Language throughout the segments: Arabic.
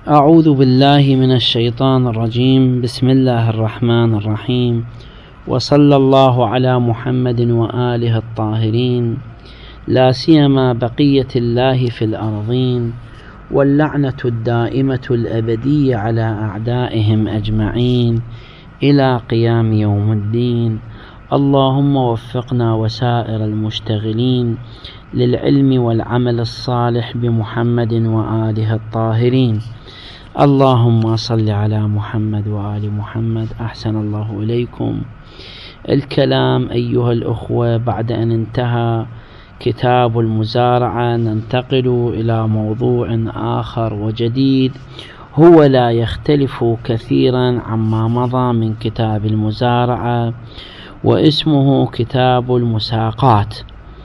أعوذ بالله من الشيطان الرجيم. بسم الله الرحمن الرحيم، وصلى الله على محمد وآله الطاهرين، لا سيما بقية الله في الأرضين، واللعنة الدائمة الأبدية على أعدائهم أجمعين إلى قيام يوم الدين. اللهم وفقنا وسائر المشتغلين للعلم والعمل الصالح بمحمد وآله الطاهرين. اللهم صل على محمد وآل محمد. أحسن الله إليكم. الكلام أيها الأخوة، بعد أن انتهى كتاب المزارعة ننتقل إلى موضوع آخر وجديد، هو لا يختلف كثيرا عما مضى من كتاب المزارعة، واسمه كتاب المساقات.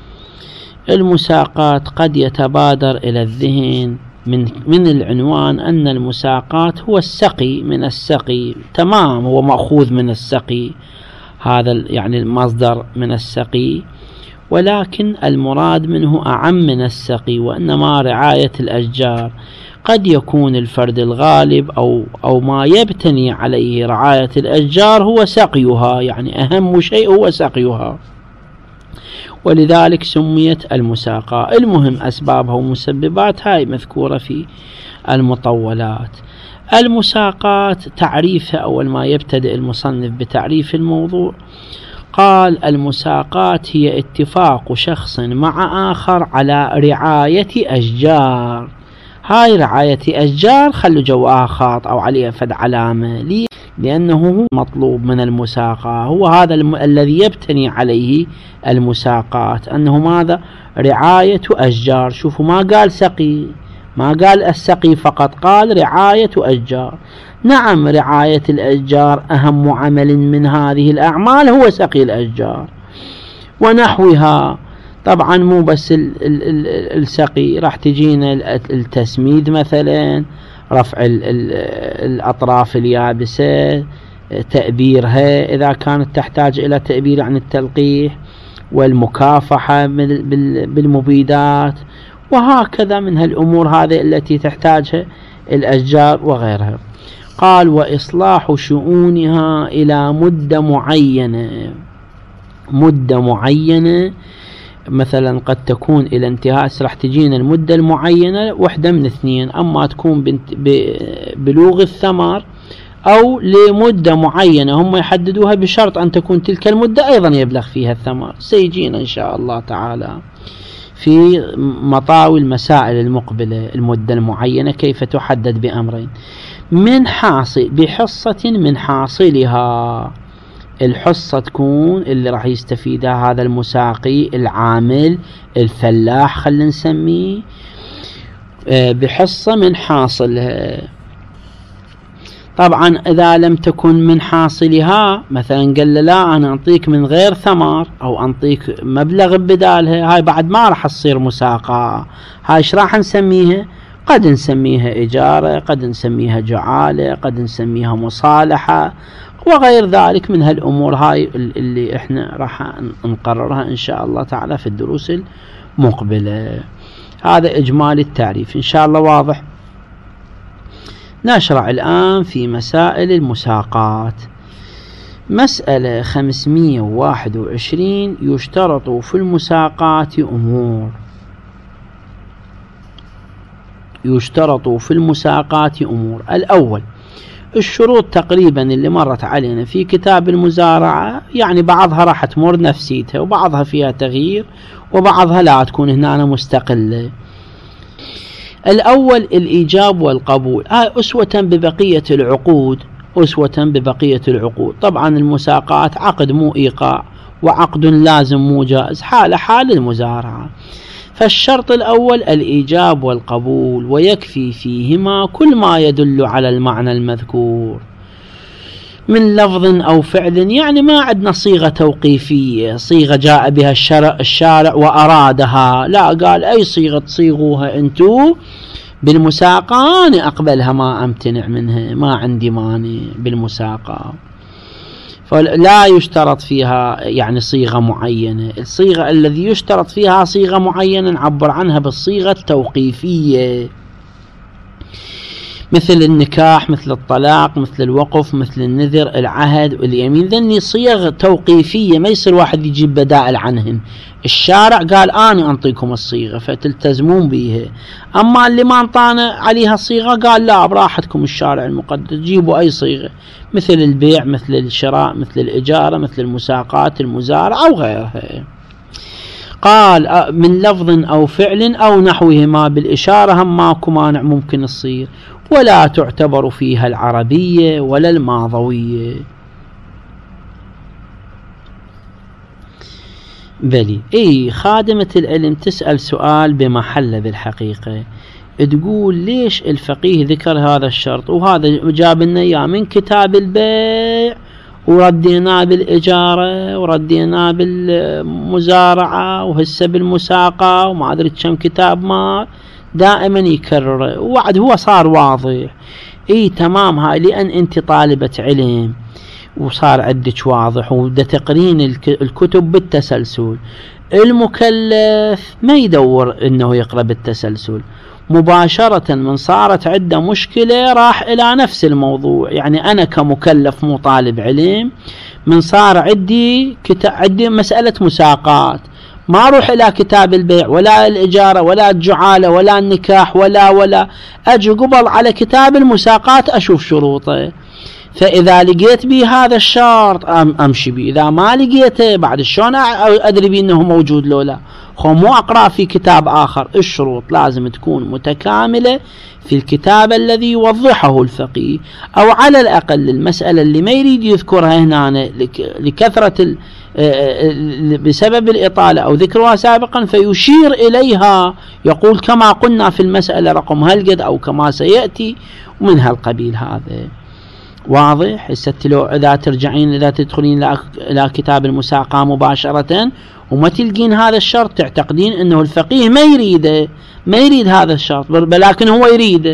المساقات قد يتبادر إلى الذهن من العنوان أن المساقات هو السقي، من السقي، تمام، هو مأخوذ من السقي، هذا يعني المصدر من السقي، ولكن المراد منه أعم من السقي، وإنما رعاية الأشجار. قد يكون الفرد الغالب أو ما يبتني عليه رعاية الأشجار هو سقيها، يعني أهم شيء هو سقيها، ولذلك سميت المساقة. المهم أسبابها ومسببات هاي مذكورة في المطولات. المساقات تعريفها، أول ما يبتدئ المصنف بتعريف الموضوع قال: المساقات هي اتفاق شخص مع آخر على رعاية أشجار. هاي رعاية أشجار خلوا جواها خاط أو عليها فد علامة، لأنه هو مطلوب من المساقة، هو هذا الذي يبتني عليه المساقات، أنه ماذا؟ رعاية أشجار. شوفوا، ما قال سقي، ما قال السقي فقط، قال رعاية أشجار. نعم، رعاية الأشجار أهم عمل من هذه الأعمال هو سقي الأشجار ونحوها. طبعا مو بس السقي، راح تجينا التسميد مثلا، رفع الأطراف اليابسة، تأبيرها إذا كانت تحتاج إلى تأبير عن التلقيح، والمكافحة بالمبيدات، وهكذا من هالأمور هذه التي تحتاجها الأشجار وغيرها. قال: وإصلاح شؤونها إلى مدة معينة. مدة معينة مثلا قد تكون إلى انتهاء، راح تجينا المدة المعينة وحدة من اثنين: أما تكون ببلوغ الثمر، أو لمدة معينة هم يحددوها بشرط أن تكون تلك المدة أيضا يبلغ فيها الثمر. سيجينا إن شاء الله تعالى في مطاوي المسائل المقبلة المدة المعينة كيف تحدد بأمرين: من حاصل، بحصة من حاصلها. الحصة تكون اللي راح يستفيدها هذا المساقي، العامل، الفلاح، خلينا نسميه، بحصة من حاصلها. طبعا إذا لم تكن من حاصلها، مثلا قال لا أنا أعطيك من غير ثمر أو أعطيك مبلغ بدالها، هاي بعد ما راح تصير مساقة. هاي ايش راح نسميها؟ قد نسميها إجارة، قد نسميها جعالة، قد نسميها مصالحة، وغير ذلك من هالأمور هاي اللي احنا راح نقررها إن شاء الله تعالى في الدروس المقبلة. هذا إجمالي التعريف، إن شاء الله واضح. نشرع الآن في مسائل المساقات. مسألة 521: يشترط في المساقات أمور. يشترط في المساقات أمور. الأول، الشروط تقريبا اللي مرت علينا في كتاب المزارعة، يعني بعضها راح تمر نفسيتها، وبعضها فيها تغيير، وبعضها لا تكون هنا مستقلة. الأول الإيجاب والقبول، أسوة ببقية العقود، أسوة ببقية العقود. طبعا المساقات عقد مو إيقاع، وعقد لازم مو جائز، حال المزارعة. فالشرط الأول الإيجاب والقبول، ويكفي فيهما كل ما يدل على المعنى المذكور من لفظ أو فعل، يعني ما عندنا صيغة توقيفية، صيغة جاء بها الشارع وأرادها، لا، قال أي صيغة تصيغوها أنتو بالمساقة أنا أقبلها، ما أمتنع منها، ما عندي مانع بالمساقة. فلا يشترط فيها يعني صيغة معينة. الصيغة الذي يشترط فيها صيغة معينة نعبر عنها بالصيغة التوقيفية. مثل النكاح، مثل الطلاق، مثل الوقف، مثل النذر، العهد واليمين. ذني صيغ توقيفية ما يصير واحد يجيب بدائل عنهن. الشارع قال أنا أنطيكم الصيغة فتلتزمون بيها، أما اللي ما انطانا عليها صيغة قال لا براحتكم الشارع المقدس جيبوا أي صيغة، مثل البيع، مثل الشراء، مثل الإجارة، مثل المساقات، المزارع أو غيرها. قال من لفظ أو فعل أو نحوهما بالإشارة هم ماكو مانع ممكن تصير، ولا تعتبر فيها العربية ولا الماضوية. بلي خادمة العلم تسأل سؤال بمحله بالحقيقة، تقول ليش الفقيه ذكر هذا الشرط وهذا جاب لنا اياه من كتاب البيع ورديناه بالإجارة ورديناه بالمزارعة وهسه بالمساقة وما أدري كم كتاب، ما دائما يكرر وعد هو صار واضح. تمام، هاي لأن أنت طالبة علم وصار عندك واضح وده تقرين الكتب بالتسلسل. المكلف ما يدور انه يقرأ بالتسلسل، مباشرة من صارت عنده مشكلة راح الى نفس الموضوع. يعني انا كمكلف مو طالب علم، من صار عندي مسألة مساقات ما اروح الى كتاب البيع ولا الإجارة ولا الجعالة ولا النكاح ولا اجي قبل على كتاب المساقات اشوف شروطه، فإذا لقيت بي هذا الشرط أمشي بي، إذا ما لقيته بعد شلون أدري بي أنه موجود لولا؟ مو أقرأ في كتاب آخر. الشروط لازم تكون متكاملة في الكتاب الذي يوضحه الفقيه، أو على الأقل المسألة اللي ما يريد يذكرها هنا لكثرة بسبب الإطالة أو ذكرها سابقا فيشير إليها، يقول كما قلنا في المسألة رقم هالقد أو كما سيأتي ومن هالقبيل. هذا واضح؟ لو إذا ترجعين إذا تدخلين إلى كتاب المساقة مباشرة وما تلقين هذا الشرط تعتقدين أنه الفقيه ما يريد هذا الشرط، ولكن هو يريده.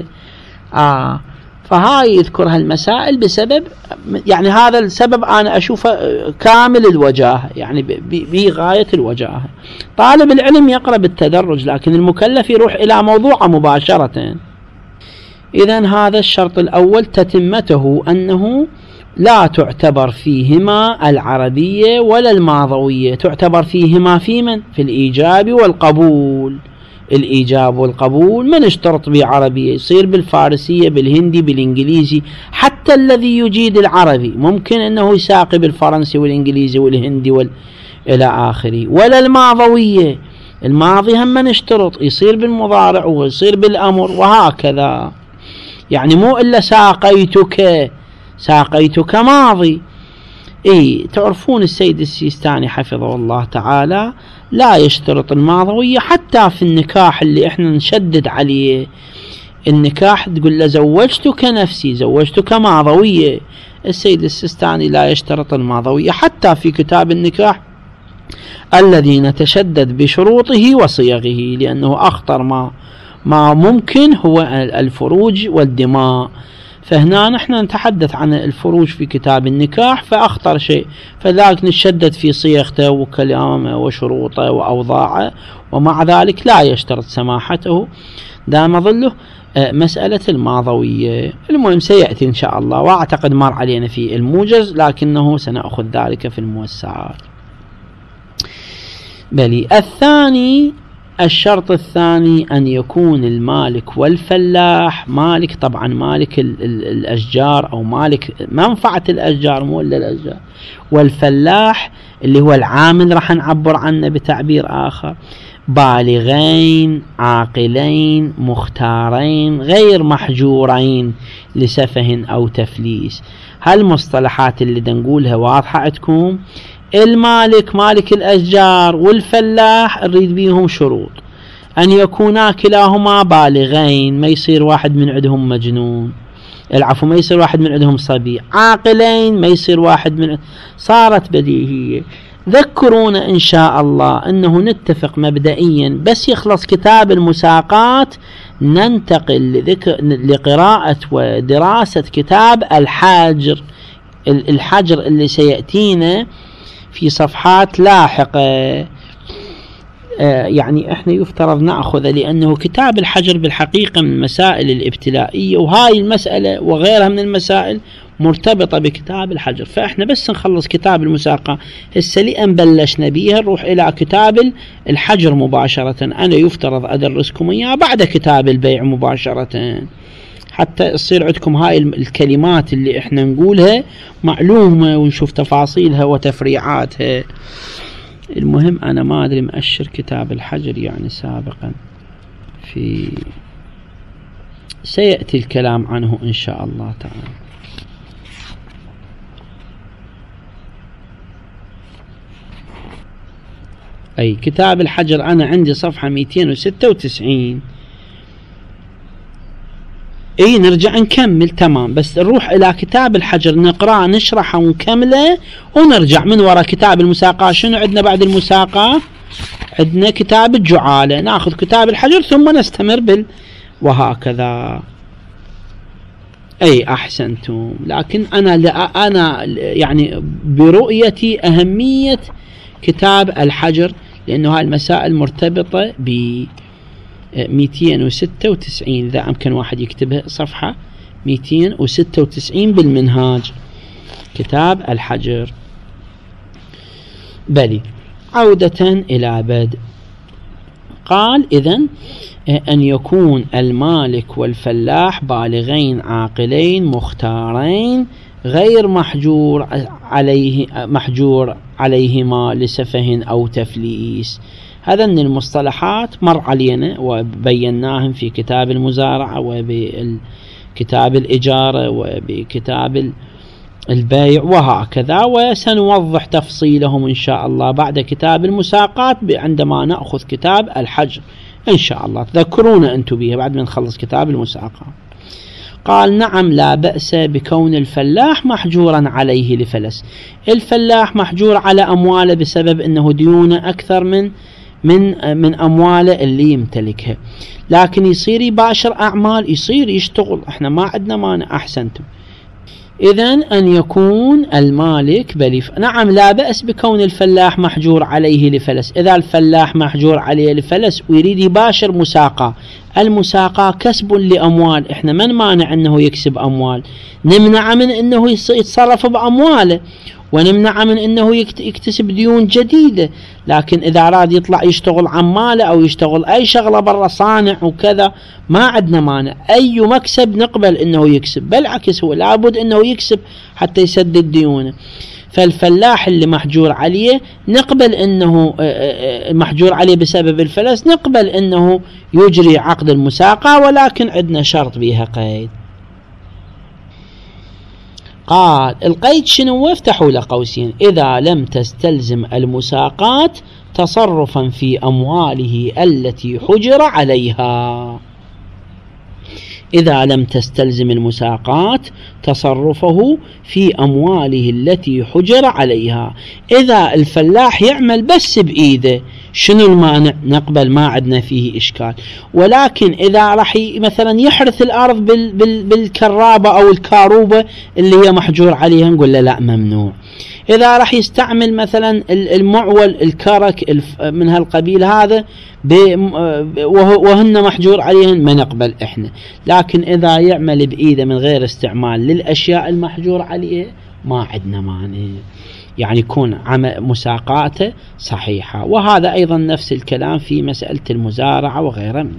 فهاي يذكر هالمسائل بسبب، يعني هذا السبب أنا أشوفه كامل الوجاهة، يعني بغاية الوجاهة. طالب العلم يقرأ بالتدرج، لكن المكلف يروح إلى موضوعه مباشرة. إذن هذا الشرط الأول تتمته أنه لا تعتبر فيهما العربية ولا الماضوية، تعتبر فيهما في الإيجاب والقبول. الإيجاب والقبول من اشترط بعربية يصير بالفارسية بالهندي بالإنجليزي، حتى الذي يجيد العربي ممكن أنه يساقي بالفرنسي والإنجليزي والهندي إلى آخره. ولا الماضوية، الماضي هم من اشترط يصير بالمضارع ويصير بالأمر وهكذا. يعني مو إلا ساقيتك ماضي. تعرفون السيد السيستاني حفظه الله تعالى لا يشترط الماضوية حتى في النكاح اللي احنا نشدد عليه. النكاح تقول له زوجتك نفسي، زوجتك ماضوية. السيد السيستاني لا يشترط الماضوية حتى في كتاب النكاح الذي نتشدد بشروطه وصيغه، لأنه أخطر ما ممكن هو الفروج والدماء. فهنا نحن نتحدث عن الفروج في كتاب النكاح فأخطر شيء، فذلك نشدد في صيغته وكلامه وشروطه وأوضاعه، ومع ذلك لا يشترط سماحته دام ظله مسألة الماضوية. المهم سيأتي إن شاء الله، وأعتقد مر علينا في الموجز لكنه سنأخذ ذلك في الموسعات. بلي الثاني، الشرط الثاني أن يكون المالك والفلاح، مالك طبعا مالك الأشجار أو مالك منفعة الأشجار مو إلا الأشجار، والفلاح اللي هو العامل راح نعبر عنه بتعبير آخر، بالغين عاقلين مختارين غير محجورين لسفه أو تفليس. هالمصطلحات اللي دنقولها واضحة عندكم. المالك مالك الأشجار والفلاح نريد بيهم شروط أن يكونا كلاهما بالغين، ما يصير واحد من عندهم مجنون، العفو ما يصير واحد من عندهم صبي، عاقلين ما يصير واحد من صارت بديهية. ذكرونا إن شاء الله أنه نتفق مبدئيا بس يخلص كتاب المساقات ننتقل لقراءة ودراسة كتاب الحجر اللي سيأتينا في صفحات لاحقة. يعني احنا يفترض نأخذ، لأنه كتاب الحجر بالحقيقة من المسائل الابتلائية، وهاي المسألة وغيرها من المسائل مرتبطة بكتاب الحجر. فاحنا بس نخلص كتاب المساقة هسه لأن بلشنا بيها نروح إلى كتاب الحجر مباشرة. أنا يفترض أدرسكم إياه بعد كتاب البيع مباشرة، حتى يصير عندكم هاي الكلمات اللي احنا نقولها معلومة ونشوف تفاصيلها وتفريعاتها. المهم أنا ما أدري مؤشر كتاب الحجر يعني سابقا سيأتي الكلام عنه إن شاء الله تعالى. أي كتاب الحجر أنا عندي صفحة 296. اي نرجع نكمل تمام، بس نروح الى كتاب الحجر نقرأ نشرحه ونكمله ونرجع من وراء كتاب المساقة. شنو عندنا بعد المساقة؟ عندنا كتاب الجعالة، ناخذ كتاب الحجر ثم نستمر وهكذا. اي احسنتم. لكن انا يعني برؤيتي اهمية كتاب الحجر، لانه هاي المسائل مرتبطة ب 296 إذا أمكن واحد يكتبها، صفحة 296 بالمنهاج كتاب الحجر. بلي عودة إلى بدء. قال إذن أن يكون المالك والفلاح بالغين عاقلين مختارين غير محجور عليهما لسفه أو تفليس. هذا من المصطلحات مر علينا وبيناهم في كتاب المزارعة وبكتاب الإجارة وبكتاب البيع وهكذا، وسنوضح تفصيلهم إن شاء الله بعد كتاب المساقات عندما نأخذ كتاب الحجر إن شاء الله. تذكرونا أنتم بها بعد ما نخلص كتاب المساقات. قال نعم لا بأس بكون الفلاح محجورا عليه لفلس. الفلاح محجور على أمواله بسبب أنه ديونه أكثر من أمواله اللي يمتلكها، لكن يصير يباشر أعمال، يصير يشتغل، احنا ما عندنا مانع. أحسنتم. إذن أن يكون المالك نعم لا بأس بكون الفلاح محجور عليه لفلس. إذا الفلاح محجور عليه لفلس ويريد يباشر مساقة، المساقة كسب لأموال، احنا من مانع أنه يكسب أموال، نمنع من أنه يتصرف بأمواله ونمنع من أنه يكتسب ديون جديدة. لكن إذا أراد يطلع يشتغل عمالة أو يشتغل أي شغلة برا صانع وكذا ما عندنا مانع، أي مكسب نقبل أنه يكسب، بالعكس هو لابد أنه يكسب حتى يسدد ديونه. فالفلاح اللي محجور عليه نقبل أنه محجور عليه بسبب الفلس، نقبل أنه يجري عقد المساقة، ولكن عندنا شرط بها قيد. قال القيد شنو؟ افتحوا له قوسين. إذا لم تستلزم المساقات تصرفا في أمواله التي حجر عليها. إذا لم تستلزم المساقات تصرفه في أمواله التي حجر عليها. إذا الفلاح يعمل بس بإيده شنو المانع؟ نقبل، ما عندنا فيه إشكال. ولكن إذا راح مثلا يحرث الأرض بالكرابة أو الكاروبة اللي هي محجور عليها نقول له لا، ممنوع. إذا راح يستعمل مثلا المعول الكرك من هالقبيل هذا وهن محجور عليهن ما نقبل إحنا. لكن إذا يعمل بإيده من غير استعمال للأشياء المحجور عليها ما عندنا مانع، يعني يكون مساقاته صحيحة. وهذا أيضا نفس الكلام في مسألة المزارعة وغيرها منه.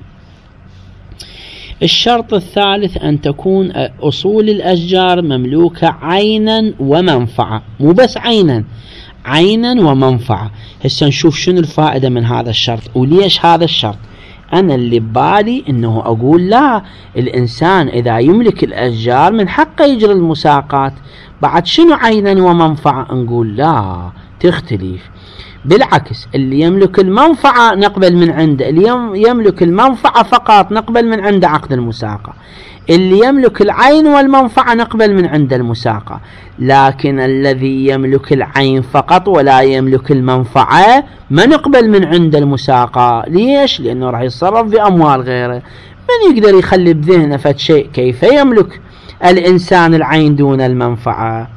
الشرط الثالث أن تكون أصول الأشجار مملوكة عينا ومنفعة، مو بس عينا ومنفعة. هسه نشوف شنو الفائدة من هذا الشرط وليش هذا الشرط. أنا اللي ببالي أنه أقول لا، الإنسان إذا يملك الأشجار من حقه يجري المساقات، بعد شنو عينا ومنفعة؟ نقول لا، تختلف. بالعكس، اللي يملك المنفعة نقبل من عنده، اللي يملك المنفعة فقط نقبل من عنده عقد المساقة، اللي يملك العين والمنفعة نقبل من عنده المساقة. لكن الذي يملك العين فقط ولا يملك المنفعة ما نقبل من عنده المساقة. ليش؟ لأنه راح يتصرف بأموال غيره. من يقدر يخلي بذهنه فد شيء؟ كيف يملك الإنسان العين دون المنفعة؟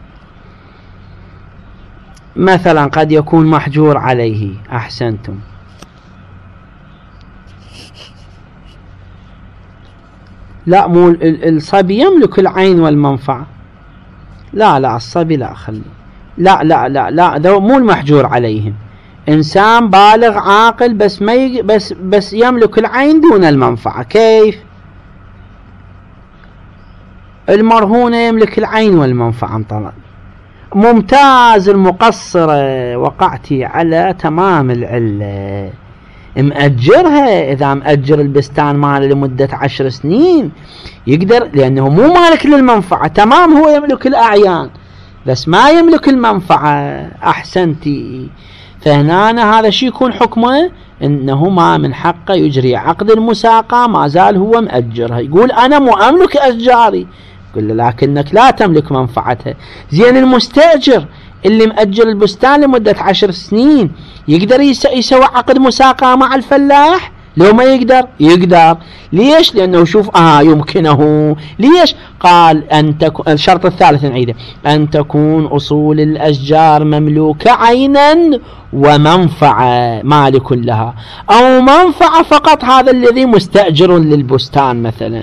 مثلا قد يكون محجور عليه. أحسنتم. لا مو الصبي يملك العين والمنفعة. لا الصبي لا خلي، لا ذو مو المحجور عليهم، إنسان بالغ عاقل بس ما بس يملك العين دون المنفعة. كيف؟ المرهونة يملك العين والمنفعة طبعا. ممتاز، المقصرة وقعتي على تمام العلة. مأجرها، إذا مأجر البستان ماله لمدة 10 سنين يقدر، لأنه مو مالك للمنفعة. تمام، هو يملك الأعيان بس ما يملك المنفعة. أحسنتي. فهنا هذا شيء يكون حكمه إنه ما من حقه يجري عقد المساقة ما زال هو مأجرها. يقول أنا مو أملك أشجاري، يقول له لكنك لا تملك منفعتها. زين المستأجر اللي مأجر البستان لمدة 10 سنين يقدر يسوي عقد مساقة مع الفلاح؟ لو ما يقدر ليش؟ لأنه شوف يمكنه. ليش؟ قال أن تكون الشرط الثالث نعيده، أن تكون أصول الأشجار مملوكة عينا ومنفعة مالك لها، أو منفعة فقط هذا الذي مستأجر للبستان مثلا،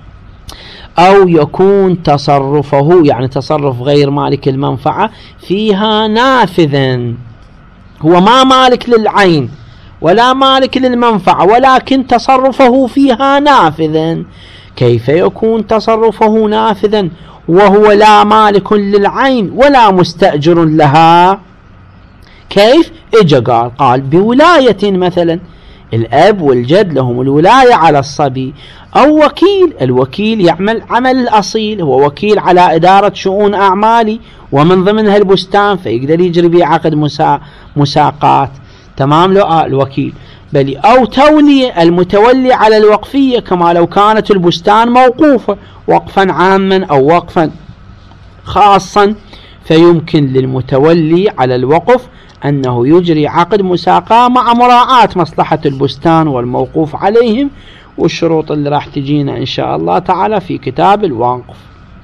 أو يكون تصرفه يعني تصرف غير مالك المنفعة فيها نافذا، هو ما مالك للعين ولا مالك للمنفعة ولكن تصرفه فيها نافذا. كيف يكون تصرفه نافذا وهو لا مالك للعين ولا مستأجر لها؟ كيف؟ قال بولاية مثلا، الأب والجد لهم الولاية على الصبي، أو وكيل. الوكيل يعمل عمل الأصيل، هو وكيل على إدارة شؤون أعمالي ومن ضمنها البستان، فيقدر يجري به عقد مساقات. تمام، لو الوكيل. بل أو تولي، المتولي على الوقفية، كما لو كانت البستان موقوفة وقفا عاما أو وقفا خاصا، فيمكن للمتولي على الوقف أنه يجري عقد مساقة مع مراعاة مصلحة البستان والموقوف عليهم، والشروط اللي راح تجينا إن شاء الله تعالى في كتاب الوقف.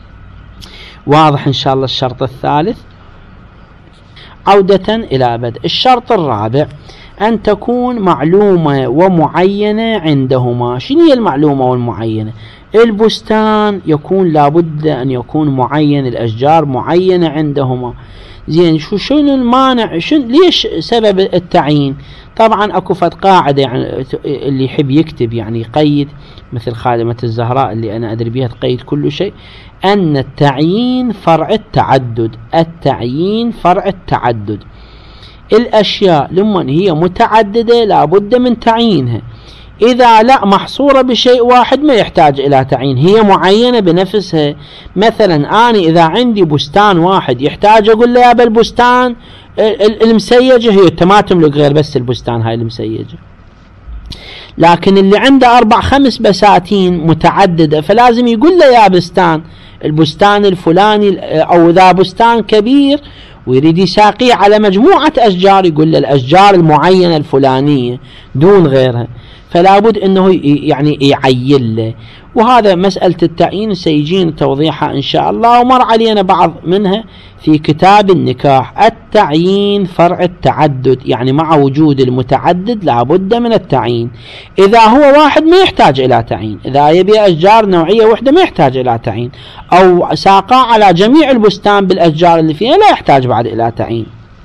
واضح إن شاء الله الشرط الثالث. عودة إلى بدء الشرط الرابع، أن تكون معلومة ومعينة عندهما. شنو هي المعلومة والمعينة؟ البستان يكون لابد أن يكون معين، الأشجار معينة عندهما. زين، شنو المانع؟ ليش سبب التعيين؟ طبعا اكو فد قاعدة، يعني اللي يحب يكتب يعني يقيد، مثل خادمة الزهراء اللي انا ادري بها تقيد كل شيء، ان التعيين فرع التعدد. التعيين فرع التعدد. الاشياء لمن هي متعددة لابد من تعيينها. إذا لا محصورة بشيء واحد ما يحتاج إلى تعيين، هي معينة بنفسها. مثلا أنا إذا عندي بستان واحد يحتاج أقول له يا بالبستان المسيجة، هي أنت ما تملك غير بس البستان هاي المسيجة. لكن اللي عنده 4-5 بساتين متعددة فلازم يقول له يا بستان البستان الفلاني، أو إذا بستان كبير ويريد يساقيه على مجموعة أشجار يقول له الأشجار المعينة الفلانية دون غيرها، فلا بد أنه يعني يعين له. وهذا مسألة التعيين سيجين توضيحها إن شاء الله، ومر علينا بعض منها في كتاب النكاح. التعيين فرع التعدد، يعني مع وجود المتعدد لا بد من التعيين. إذا هو واحد ما يحتاج إلى تعيين، إذا يبي أشجار نوعية واحدة ما يحتاج إلى تعيين، أو ساقا على جميع البستان بالأشجار اللي فيها لا يحتاج بعد إلى تعيين.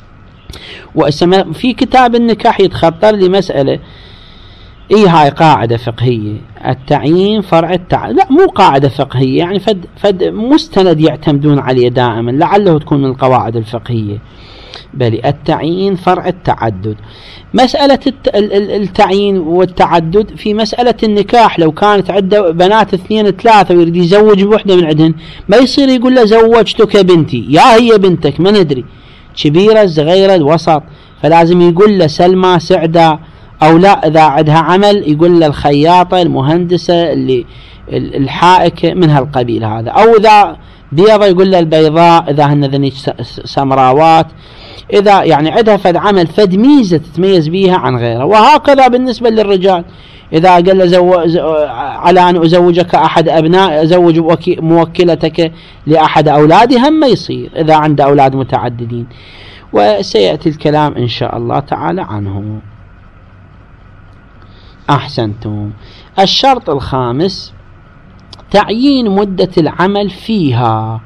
في كتاب النكاح يتخطر لي مسألة، هاي قاعدة فقهية، التعيين فرع التعدد. لا مو قاعدة فقهية، يعني فد مستند يعتمدون عليه دائما، لعله تكون من القواعد الفقهية. بل التعيين فرع التعدد. مسألة التعيين والتعدد في مسألة النكاح، لو كانت عنده بنات 2-3 ويريد يزوج بوحدة من عندهن، ما يصير يقول له زوجتك بنتي، يا هي بنتك ما ندري كبيرة صغيرة الوسط، فلازم يقول له سلمى سعدة، أو لا إذا عندها عمل يقول له الخياطة المهندسة اللي الحائكة من هالقبيل هذا، أو إذا بيضة يقول له البيضاء إذا هن ذني سمراوات، إذا يعني عندها فد عمل فد ميزة تتميز بيها عن غيرها. وهكذا بالنسبة للرجال، إذا قال له على أن أزوجك أحد أبناء، أزوج موكلتك لأحد أولادي، هم ما يصير إذا عنده أولاد متعددين، وسيأتي الكلام إن شاء الله تعالى عنه. أحسنتم. الشرط الخامس تعيين مدة العمل فيها.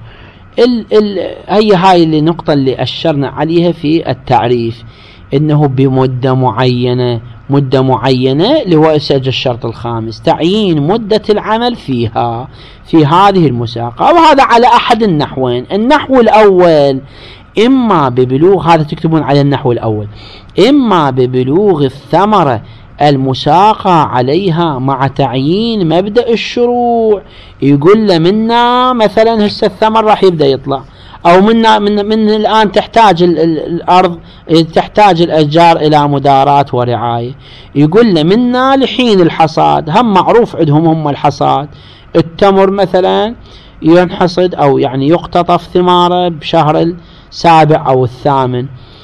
هاي النقطة اللي أشرنا عليها في التعريف، إنه بمدة معينة، مدة معينة اللي هو يسجل الشرط الخامس، تعيين مدة العمل فيها في هذه المساقة. وهذا على أحد النحوين. النحو الأول إما ببلوغ، هذا تكتبون على النحو الأول، إما ببلوغ الثمرة المساقة عليها مع تعيين مبدأ الشروع، يقول له منا مثلا هسه الثمر راح يبدأ يطلع، أو من الآن تحتاج الأرض، تحتاج الأشجار إلى مداراة ورعاية، يقول له منا لحين الحصاد. هم معروف عندهم هم الحصاد، التمر مثلا ينحصد أو يعني يقتطف ثماره بشهر 7 أو 8.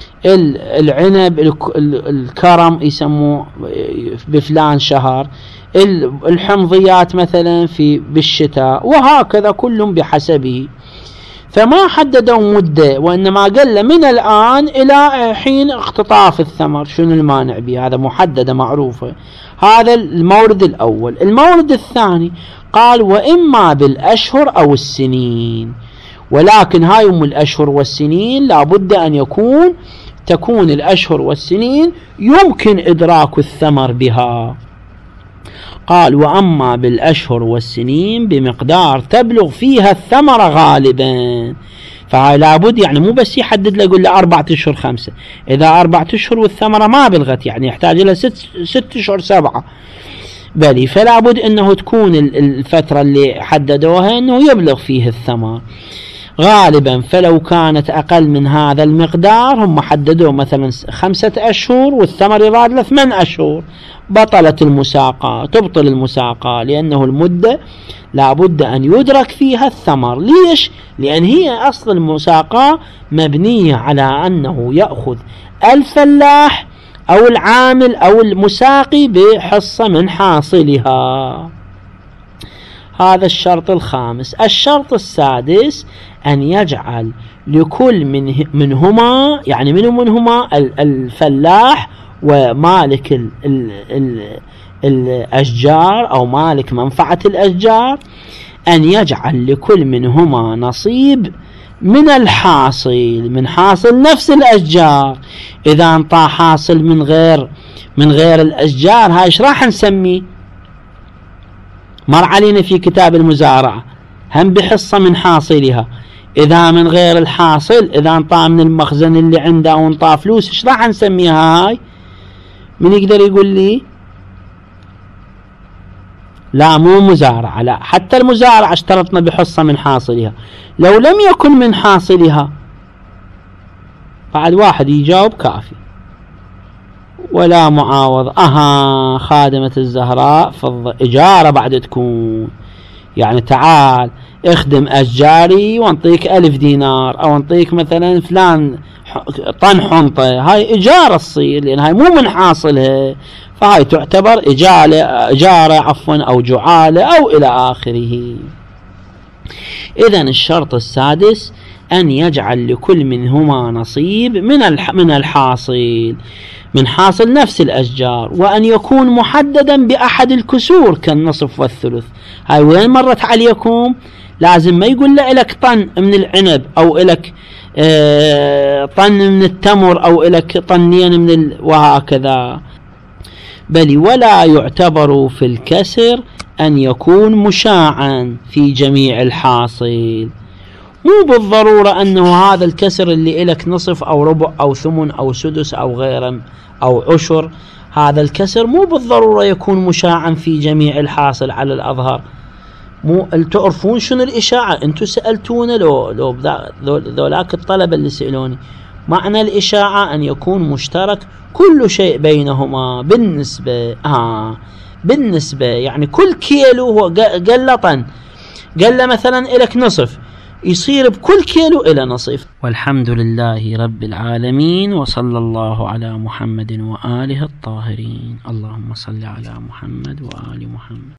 العنب الكرم يسموه بفلان شهر، الحمضيات مثلا بالشتاء، وهكذا كلهم بحسبه. فما حددوا مدة، وإنما قال من الآن إلى حين اقتطاف الثمر. شنو المانع به؟ هذا محددة معروفة. هذا المورد الأول. المورد الثاني قال وإما بالأشهر أو السنين، ولكن هاي الأشهر والسنين لابد أن تكون الأشهر والسنين يمكن إدراك الثمر بها. قال وأما بالأشهر والسنين بمقدار تبلغ فيها الثمرة غالبا. فهاي لابد يعني مو بس يحدد له يقول له 4 أشهر 5، إذا 4 أشهر والثمرة ما بلغت يعني يحتاج لها 6 أشهر 7، بل فلا بد أنه تكون الفترة اللي حددوها أنه يبلغ فيه الثمر غالبا. فلو كانت أقل من هذا المقدار، هم حددوا مثلا 5 أشهر والثمر يراد له 8 أشهر، بطلت المساقة، تبطل المساقة، لأنه المدة لابد أن يدرك فيها الثمر. ليش؟ لأن هي أصل المساقة مبنية على أنه يأخذ الفلاح أو العامل أو المساقي بحصة من حاصلها. هذا الشرط الخامس. الشرط السادس أن يجعل لكل منهما، يعني منهما الفلاح ومالك الأشجار أو مالك منفعة الأشجار، أن يجعل لكل منهما نصيب من الحاصل، من حاصل نفس الأشجار. إذا انطى حاصل من غير الأشجار، هاي ايش راح نسميه؟ مر علينا في كتاب المزارعة هم بحصة من حاصلها. إذا من غير الحاصل، إذا انطى من المخزن اللي عنده أو انطى فلوس، ايش راح نسميها هاي؟ من يقدر يقول لي؟ لا مو مزارعة، لا، حتى المزارعة اشترطنا بحصة من حاصلها. لو لم يكن من حاصلها بعد واحد يجاوب كافي. ولا معاوض. خادمة الزهراء إجارة بعد تكون، يعني تعال اخدم أشجاري وانطيك 1000 دينار، أو انطيك مثلا فلان طن حنطة، هاي إجارة تصير، لأن هاي مو من حاصلها، فهاي تعتبر إجارة أو جعالة أو إلى آخره. إذن الشرط السادس أن يجعل لكل منهما نصيب من الحاصل، من حاصل نفس الأشجار، وأن يكون محددا بأحد الكسور كالنصف والثلث. هاي وين مرت عليكم؟ لازم ما يقول لك طن من العنب، أو لك طن من التمر، أو لك طنين وهكذا. بل ولا يعتبر في الكسر أن يكون مشاعا في جميع الحاصل. مو بالضرورة أنه هذا الكسر اللي إلك نصف أو ربع أو ثمن أو سدس أو غيره أو عشر، هذا الكسر مو بالضرورة يكون مشاعا في جميع الحاصل على الأظهر. مو تعرفون شنو الإشاعة؟ أنتوا سألتونا لو ذولاك الطلبة اللي سألوني، معنى الإشاعة أن يكون مشترك كل شيء بينهما بالنسبة يعني كل كيلو هو قال له طن، قال له مثلا إلك نصف، يصير بكل كيلو إلى نصف. والحمد لله رب العالمين، وصلى الله على محمد وآله الطاهرين. اللهم صل على محمد وآل محمد.